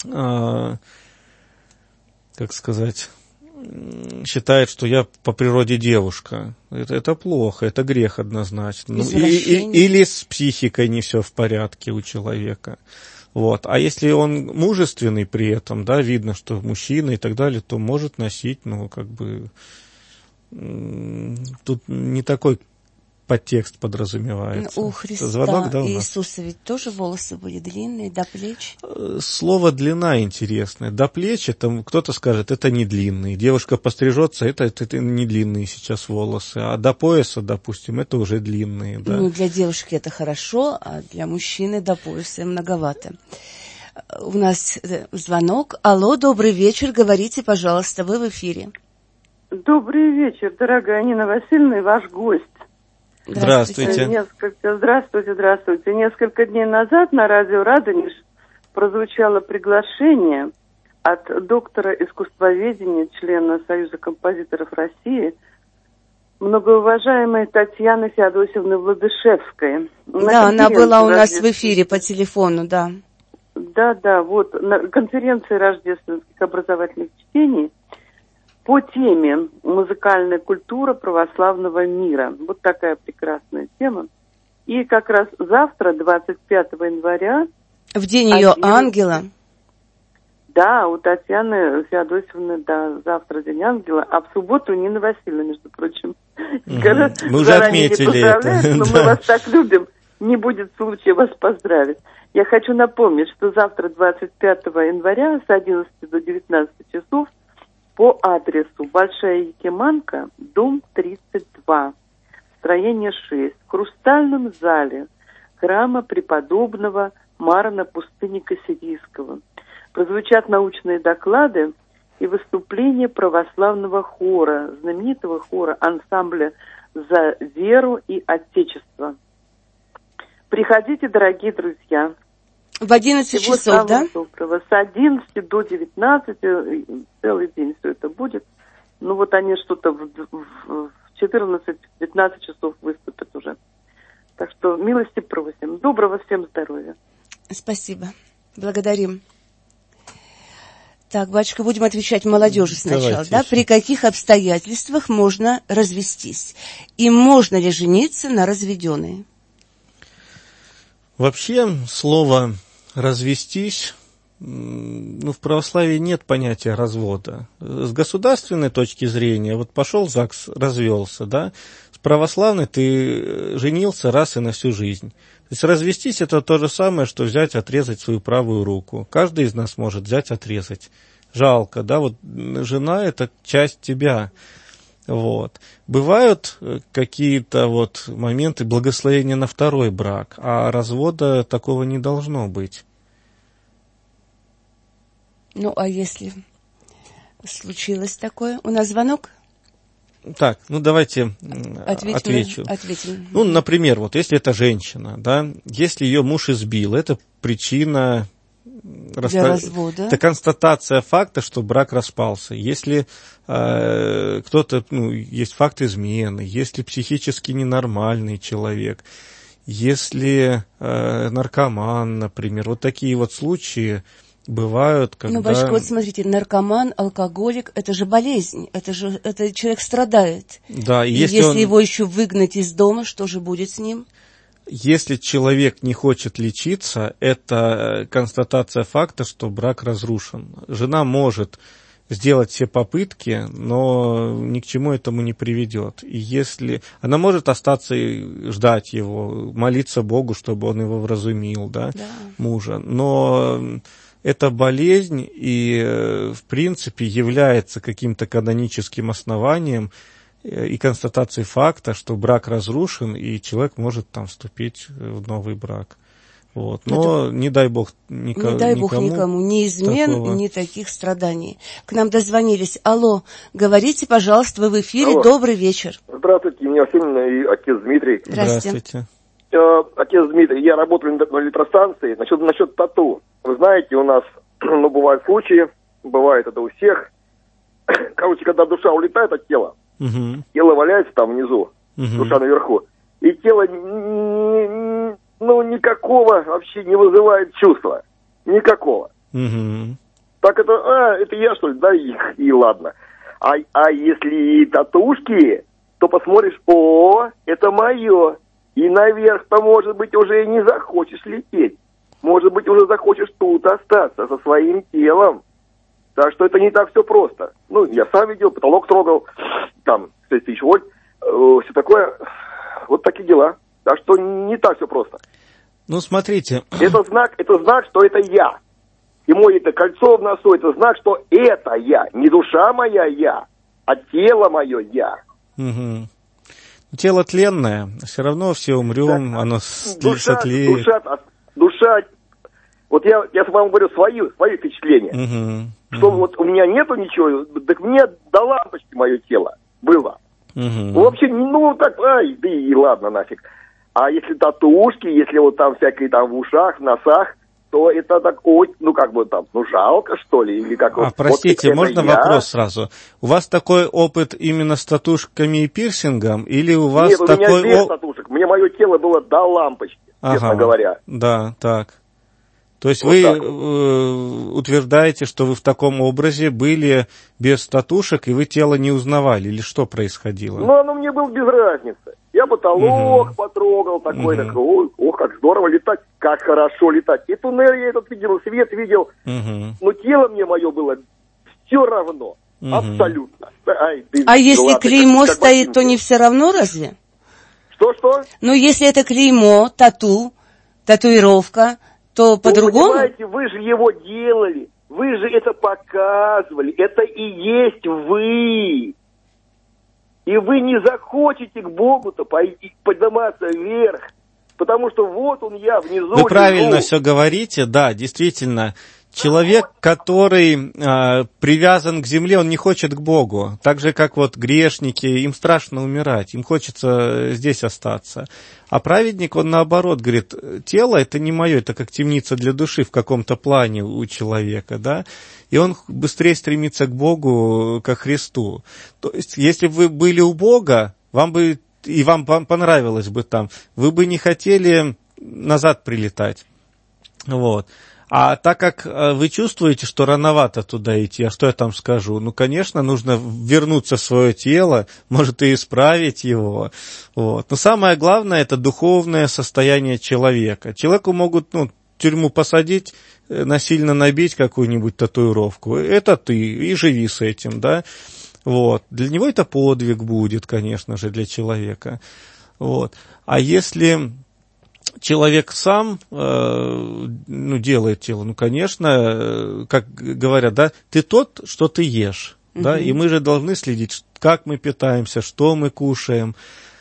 э, как сказать, считает, что я по природе девушка. Это, это плохо, это грех однозначно. Ну, и, и, или с психикой не все в порядке у человека. Вот. А если он мужественный при этом, да, видно, что мужчина и так далее, то может носить, ну, как бы, тут не такой подтекст подразумевается. У Христа Звонок, да, у нас? Иисуса ведь тоже волосы были длинные, до плеч? Слово «длина» интересное. До плеч, это кто-то скажет, это не длинные. Девушка пострижется, это, это, это не длинные сейчас волосы. А до пояса, допустим, это уже длинные. Да. Ну, для девушки это хорошо, а для мужчины до пояса многовато. У нас звонок. Алло, добрый вечер. Говорите, пожалуйста, вы в эфире. Добрый вечер, дорогая Нина Васильевна и ваш гость. Здравствуйте. Несколько, здравствуйте, здравствуйте. Несколько дней назад на радио «Радонеж» прозвучало приглашение от доктора искусствоведения, члена Союза композиторов России, многоуважаемой Татьяны Феодосьевны Владышевской. Да, она была у нас в эфире по телефону, да. Да, да, вот на конференции рождественских образовательных чтений по теме «Музыкальная культура православного мира». Вот такая прекрасная тема. И как раз завтра, двадцать пятого января... В день ее один... ангела? Да, у Татьяны Феодосьевны, да, завтра день ангела, а в субботу Нина Васильевна, между прочим. Угу. Мы уже отметили это. Но мы вас так любим, не будет случая вас поздравить. Я хочу напомнить, что завтра, двадцать пятого января, с одиннадцати до девятнадцати часов, по адресу Большая Якиманка, дом тридцать два, строение шесть, в Хрустальном зале храма преподобного Марона Пустынника Сирийского прозвучат научные доклады и выступления православного хора, знаменитого хора ансамбля «За веру и Отечество». Приходите, дорогие друзья. В одиннадцать Всего часов, да? Доброго. С одиннадцати до девятнадцати, целый день все это будет. Ну вот они что-то в, в, в четырнадцать-пятнадцать часов выступят уже. Так что милости просим. Доброго всем здоровья. Спасибо. Благодарим. Так, батюшка, будем отвечать молодежи сначала. Давайте, да? При каких обстоятельствах можно развестись? И можно ли жениться на разведенной? Вообще, слово «развестись», ну, в православии нет понятия развода. С государственной точки зрения, вот пошел в ЗАГС, развелся, да, с православной ты женился раз и на всю жизнь. То есть развестись — это то же самое, что взять, отрезать свою правую руку. Каждый из нас может взять, отрезать. Жалко, да, вот жена — это часть тебя. Вот. Бывают какие-то вот моменты благословения на второй брак, а развода такого не должно быть. Ну, а если случилось такое? У нас звонок? Так, ну давайте Ответим, отвечу. Ответим. Ну, например, вот если это женщина, да, если ее муж избил, это причина для развода. Это констатация факта, что брак распался. Если э, кто-то, ну, есть факт измены, если психически ненормальный человек, если э, наркоман, например, вот такие вот случаи бывают, когда... Ну, батюшка, вот смотрите, наркоман, алкоголик, это же болезнь, это же это человек страдает. Да, и и если, если он... его еще выгнать из дома, что же будет с ним? Если человек не хочет лечиться, это констатация факта, что брак разрушен. Жена может сделать все попытки, но ни к чему этому не приведет. И если она может остаться и ждать его, молиться Богу, чтобы он его вразумил, да, да. мужа, но эта болезнь и, в принципе, является каким-то каноническим основанием и констатацией факта, что брак разрушен, и человек может там вступить в новый брак. Вот. Но это, не дай бог никому. Не дай бог никому, ни измен, такого. Ни таких страданий. К нам дозвонились. Алло, говорите, пожалуйста, вы в эфире. Алло. Добрый вечер. Здравствуйте, меня Васильевна и отец Дмитрий. Здравствуйте. Э, отец Дмитрий, я работаю на электростанции. Насчет, насчет тату. Вы знаете, у нас, ну, бывают случаи, бывает это у всех. Короче, когда душа улетает от тела, угу. тело валяется там внизу, угу. душа наверху, и тело ну, никакого вообще не вызывает чувства. Никакого. Угу. Так это, а, это я, что ли? Да, и, и ладно. А, а если татушки, то посмотришь, о, это мое. И наверх-то, может быть, уже и не захочешь лететь. Может быть, уже захочешь тут остаться со своим телом. Так что это не так все просто. Ну, я сам видел, потолок трогал, там, шесть тысяч вольт, э, все такое. Вот такие дела. Так что не так все просто. Ну, смотрите. Это знак, это знак, что это я. И мое это кольцо в носу, это знак, что это я. Не душа моя я, а тело мое я. Угу. Тело тленное, все равно все умрем, да. Оно душа, сотлеет. Душа, душа, вот я, я вам говорю свои, свои впечатления. Угу. Что угу. вот у меня нету ничего, так мне до лампочки мое тело было. Угу. Ну, вообще, ну так, ай, да и ладно нафиг. А если татушки, если вот там всякие там в ушах, в носах, то это так, ой, ну как бы там, ну жалко что ли, или как вот. А, простите, вот можно я... вопрос сразу? У вас такой опыт именно с татушками и пирсингом, или у вас Нет, такой... Нет, у меня без татушек, мне мое тело было до лампочки, ага, честно говоря. Да, так. То есть вот вы вот. э, утверждаете, что вы в таком образе были без татушек, и вы тело не узнавали, или что происходило? Ну, оно мне было без разницы. Я потолок угу. потрогал такой, угу. такой, ой, ох, как здорово летать, как хорошо летать. И туннель я этот видел, свет видел, угу. но тело мне мое было все равно, угу. абсолютно. Ай, ты, а если ладно, клеймо как, как стоит, ботинки. То не все равно разве? Что-что? Ну, если это клеймо, тату, татуировка, то ну, по-другому? Понимаете, вы же его делали, вы же это показывали, это и есть вы. И вы не захотите к Богу-то пойти, подниматься вверх, потому что вот он я внизу. Вы правильно лежу. все говорите, да, действительно. Человек, который э, привязан к земле, он не хочет к Богу. Так же, как вот грешники, им страшно умирать, им хочется здесь остаться. А праведник, он наоборот говорит, тело это не мое, это как темница для души в каком-то плане у человека, да. И он быстрее стремится к Богу, ко Христу. То есть, если бы вы были у Бога, вам бы, и вам понравилось бы там, вы бы не хотели назад прилетать. Вот. А так как вы чувствуете, что рановато туда идти, а что я там скажу? Ну, конечно, нужно вернуться в свое тело, может, и исправить его. Вот. Но самое главное – это духовное состояние человека. Человеку могут, ну, в тюрьму посадить, насильно набить какую-нибудь татуировку. Это ты, и живи с этим, да. Вот. Для него это подвиг будет, конечно же, для человека. Вот. А если... человек сам э, ну, делает тело, ну, конечно, как говорят, да, ты тот, что ты ешь, uh-huh. да, и мы же должны следить, как мы питаемся, что мы кушаем,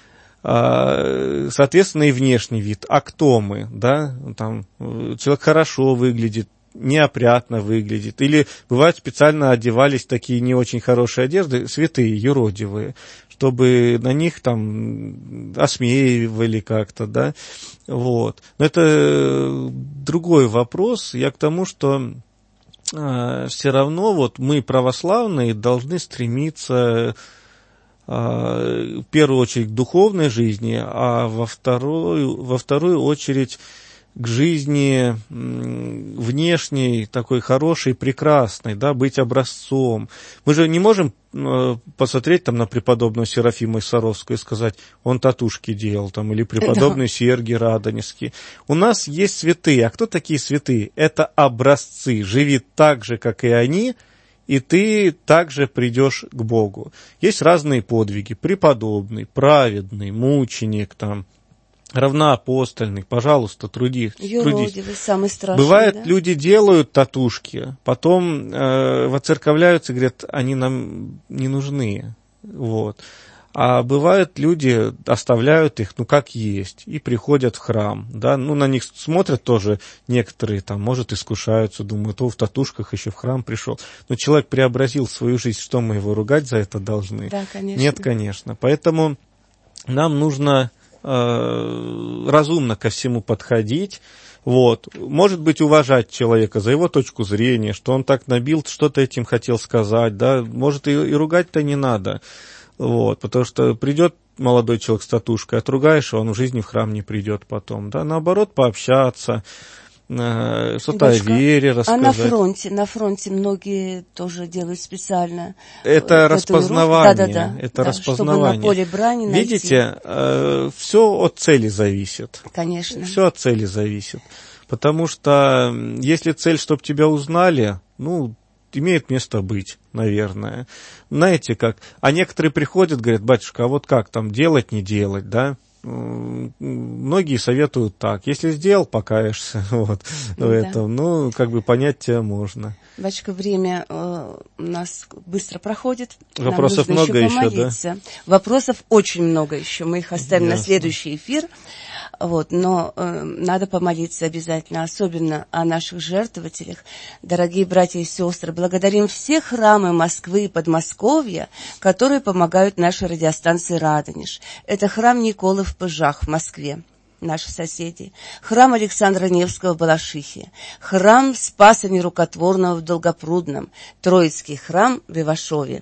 э, соответственно, и внешний вид, а кто мы, да, там, человек хорошо выглядит, неопрятно выглядит, или бывает специально одевались такие не очень хорошие одежды, святые, юродивые, чтобы на них там осмеивали как-то, да, вот. Но это другой вопрос. Я к тому, что э, все равно вот мы, православные, должны стремиться э, в первую очередь к духовной жизни, а во вторую, во вторую очередь к жизни внешней, такой хорошей, прекрасной, да, быть образцом. Мы же не можем э, посмотреть там на преподобную Серафиму Саровскую и сказать, он татушки делал, там, или преподобный Сергий Радонежский. У нас есть святые. А кто такие святые? Это образцы. Живи так же, как и они, и ты также придешь к Богу. Есть разные подвиги. Преподобный, праведный, мученик, там, равноапостольный, пожалуйста, трудись. Юродивый, самый страшный. Бывает, да? люди делают татушки, потом э, воцерковляются и говорят, они нам не нужны. Вот. А бывают, люди оставляют их, ну, как есть, и приходят в храм, да, ну, на них смотрят тоже некоторые, там, может, искушаются, думают, о, в татушках еще в храм пришел. Но человек преобразил свою жизнь, что мы его ругать за это должны? Да, конечно. Нет, конечно. Поэтому нам нужно разумно ко всему подходить, вот, может быть, уважать человека за его точку зрения, что он так набил, что-то этим хотел сказать, да, может, и, и ругать-то не надо, вот, потому что придет молодой человек с татушкой, отругаешь, он в жизни в храм не придет потом, да, наоборот, пообщаться, э, что-то о вере рассказать. А на фронте, на фронте многие тоже делают специально. Это распознавание. Да, да, да, это да, распознавание. Чтобы на поле брани найти. Видите, э, все от цели зависит. Конечно. Все от цели зависит. Потому что если цель, чтобы тебя узнали, ну, имеет место быть, наверное. Знаете как? А некоторые приходят, говорят: батюшка, а вот как там делать, не делать, да? Многие советуют так: если сделал, покаешься. Вот, да. В этом. Ну, как бы понять тебя можно. Батюшка, время э, у нас быстро проходит. Вопросов Нам нужно много еще, еще, да? Вопросов очень много еще. Мы их оставим Ясно. На следующий эфир. Вот, но э, надо помолиться обязательно, особенно о наших жертвователях. Дорогие братья и сестры, благодарим все храмы Москвы и Подмосковья, которые помогают нашей радиостанции «Радонеж». Это храм Николы в Пыжах в Москве, наши соседи, храм Александра Невского в Балашихе, храм Спаса Нерукотворного в Долгопрудном, Троицкий храм в Ивашове.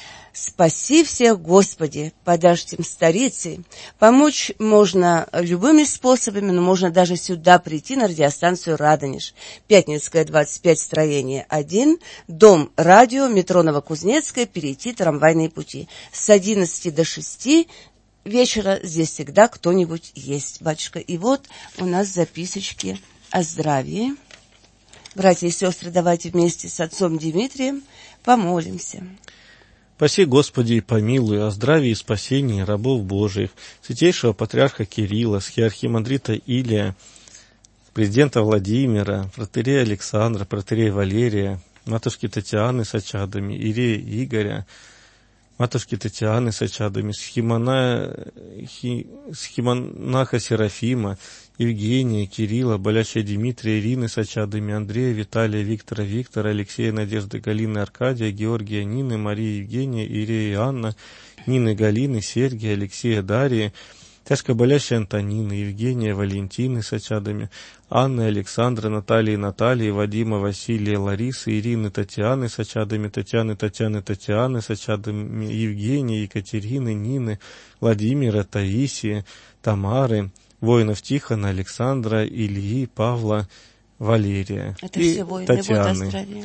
Спаси всех, Господи, подашь им старицы. Помочь можно любыми способами, но можно даже сюда прийти, на радиостанцию «Радонеж». Пятницкая, двадцать пять, строение один, дом радио, метро Новокузнецкая, перейти трамвайные пути. С одиннадцати до шести вечера здесь всегда кто-нибудь есть, батюшка. И вот у нас записочки о здравии. Братья и сестры, давайте вместе с отцом Дмитрием помолимся. Спаси, Господи, и помилуй, о здравии и спасении рабов Божиих, святейшего патриарха Кирилла, схиархимандрита Илия, президента Владимира, протоиерея Александра, протоиерея Валерия, матушки Татьяны с очадами, иерея Игоря, матушки Татьяны с очадами, схимона, хи, схимонаха Серафима, Евгения, Кирилла, болящая Дмитрия, Ирины с очадами, Андрея, Виталия, Виктора, Виктора, Алексея, Надежды, Галины, Аркадия, Георгия, Нины, Марии, Евгения, Ирея и Анна, Нины, Галины, Сергия, Алексея, Дарьи, тяжко болящая Антонины, Евгения, Валентины с очадами, Анны, Александра, Натальи, Натальи, Вадима, Василия, Ларисы, Ирины, Татьяны с очадами, Татьяны, Татьяны, Татьяны с очадами, Евгения, Екатерины, Нины, Владимира, Таисии, Тамары, воинов Тихона, Александра, Ильи, Павла, Валерия. Это и все воины, Татьяны.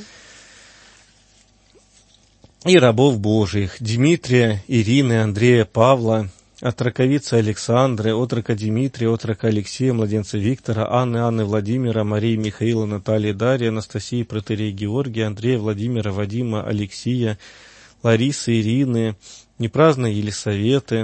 И рабов Божиих: Дмитрия, Ирины, Андрея, Павла, отроковицы Александры, отрока Дмитрия, отрока Алексея, младенца Виктора, Анны, Анны, Владимира, Марии, Михаила, Натальи, Дарьи, Анастасии, протоиерея Георгия, Андрея, Владимира, Вадима, Алексия, Ларисы, Ирины, непраздной Елисаветы,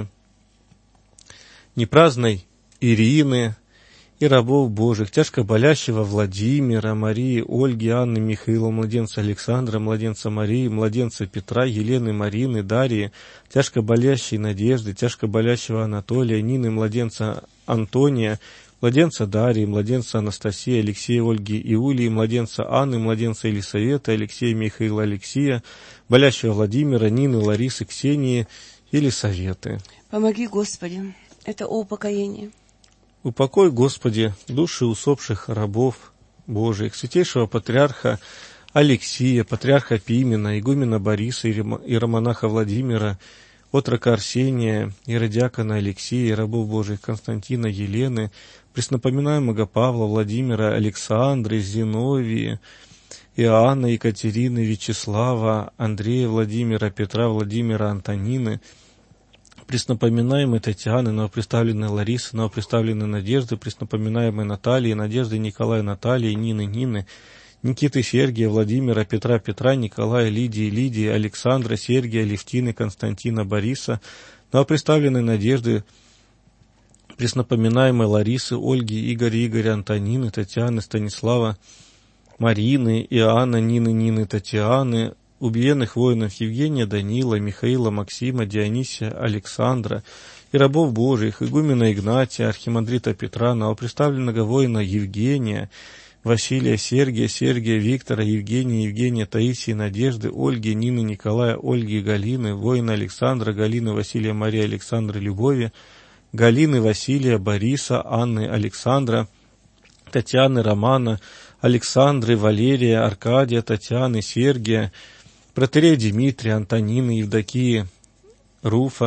непраздной Ирины и рабов Божьих, тяжко болящего Владимира, Марии, Ольги, Анны, Михаила, младенца Александра, младенца Марии, младенца Петра, Елены, Марины, Дарьи, тяжко болящей Надежды, тяжко болящего Анатолия, Нины, младенца Антония, младенца Дарьи, младенца Анастасии, Алексея, Ольги, Иулии, младенца Анны, младенца Елисаветы, Алексея, Михаила, Алексия, болящего Владимира, Нины, Ларисы, Ксении, Елисаветы. Помоги, Господи, это о упокоении. Упокой, Господи, души усопших рабов Божиих, святейшего патриарха Алексия, патриарха Пимена, игумена Бориса, иеромонаха Владимира, отрока Арсения, иеродиакона Алексея, рабов Божиих Константина, Елены, преснопоминаемого Павла, Владимира, Александры, Зиновии, Иоанна, Екатерины, Вячеслава, Андрея, Владимира, Петра, Владимира, Антонины, преснопоминаемой Татьяны, новоприставленной Ларисы, новоприставленной Надежды, преснопоминаемой Натальи, Надежды, Николая, Натальи, Нины, Нины, Никиты, Сергия, Владимира, Петра, Петра, Николая, Лидии, Лидии, Александра, Сергия, Левтины, Константина, Бориса, новоприставленной Надежды, преснопоминаемой Ларисы, Ольги, Игоря, Игоря, Антонины, Татьяны, Станислава, Марины, Иоанна, Нины, Нины, Татьяны, убиенных воинов Евгения, Данила, Михаила, Максима, Дионисия, Александра и рабов Божиих, игумена Игнатия, архимандрита Петра, новоприставленного воина Евгения, Василия, Сергия, Сергия, Виктора, Евгения, Евгения, Таисии, Надежды, Ольги, Нины, Николая, Ольги, Галины, воина Александра, Галины, Василия, Марии, Александра, Любови, Галины, Василия, Бориса, Анны, Александра, Татьяны, Романа, Александры, Валерия, Аркадия, Татьяны, Сергия, протоиерея Дмитрия, Антонины, Евдокии, Руфа,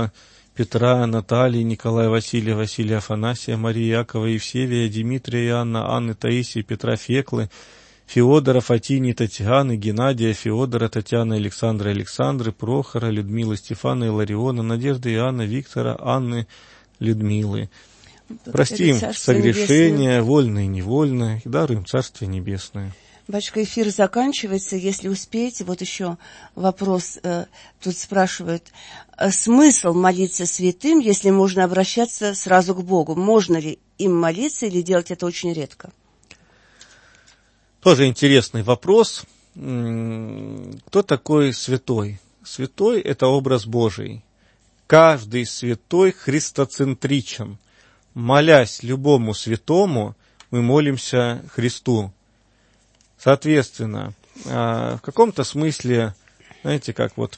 Петра, Натальи, Николая, Василия, Василия, Афанасия, Марии, Якова, Евсевия, Дмитрия, Иоанна, Анны, Таисии, Петра, Феклы, Феодора, Фатинии, Татьяны, Геннадия, Феодора, Татьяны, Александра, Александры, Прохора, Людмилы, Стефана, Илариона, Надежды, Иоанна, Виктора, Анны, Людмилы. Прости им согрешения, вольно и невольно, и даруй им Царствие Небесное. Батюшка, эфир заканчивается, если успеете. Вот еще вопрос, э, тут спрашивают, смысл молиться святым, если можно обращаться сразу к Богу? Можно ли им молиться или делать это очень редко? Тоже интересный вопрос. Кто такой святой? Святой – это образ Божий. Каждый святой христоцентричен. Молясь любому святому, мы молимся Христу. Соответственно, в каком-то смысле, знаете, как вот,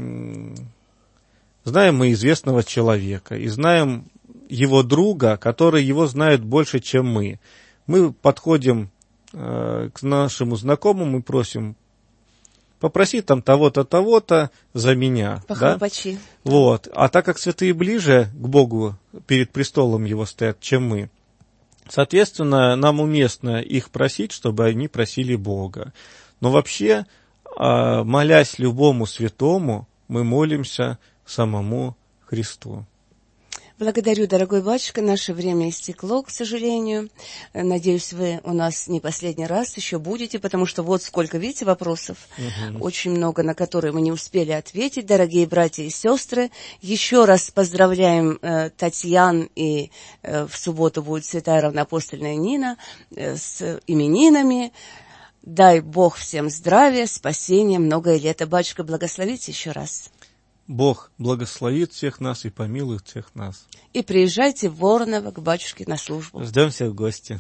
знаем мы известного человека и знаем его друга, который его знает больше, чем мы. Мы подходим к нашему знакомому и просим: попроси там того-то, того-то за меня. Похлопачи. Да? Вот. А так как святые ближе к Богу, перед престолом его стоят, чем мы, соответственно, нам уместно их просить, чтобы они просили Бога. Но вообще, молясь любому святому, мы молимся самому Христу. Благодарю, дорогой батюшка. Наше время истекло, к сожалению. Надеюсь, вы у нас не последний раз еще будете, потому что вот сколько, видите, вопросов. Угу. Очень много, на которые мы не успели ответить. Дорогие братья и сестры, еще раз поздравляем э, Татьян, и э, в субботу будет Святая Равноапостольная Нина э, с именинами. Дай Бог всем здравия, спасения, многое лето. Батюшка, благословите еще раз. Бог благословит всех нас и помилует всех нас. И приезжайте в Вороново к батюшке на службу. Ждем всех в гости.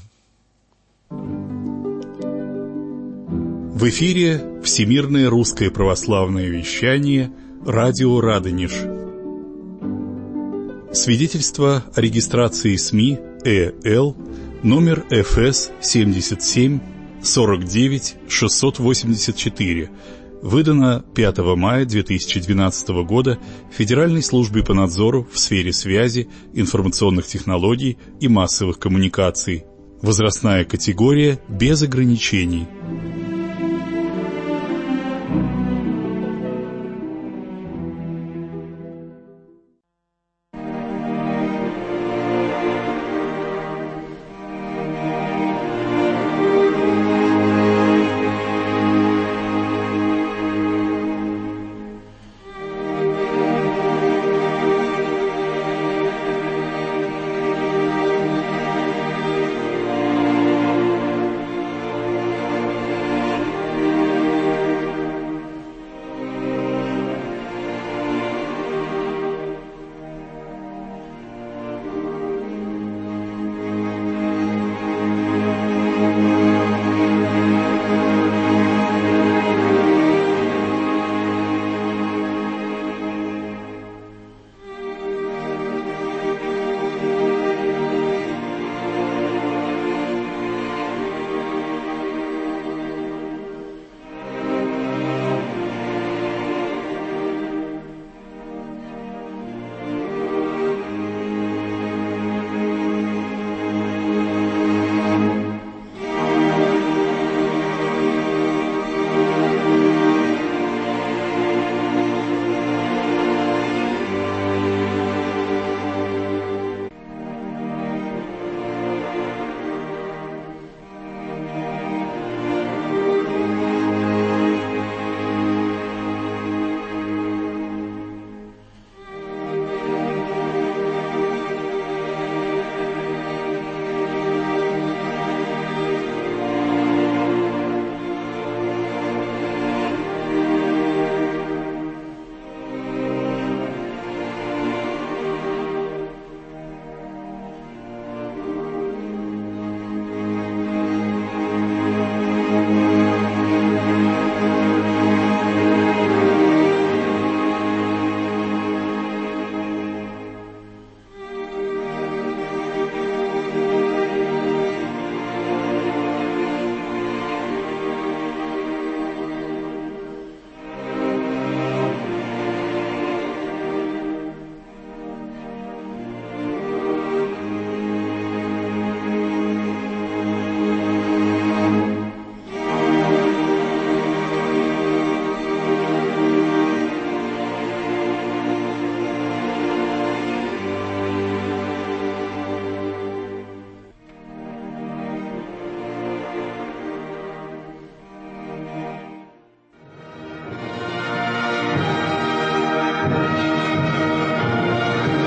В эфире Всемирное русское православное вещание «Радио Радонеж». Свидетельство о регистрации СМИ Э.Л. номер эф эс семьдесят семь сорок девять шестьсот восемьдесят четыре. Выдано пятого мая две тысячи двенадцатого года Федеральной службе по надзору в сфере связи, информационных технологий и массовых коммуникаций. Возрастная категория без ограничений.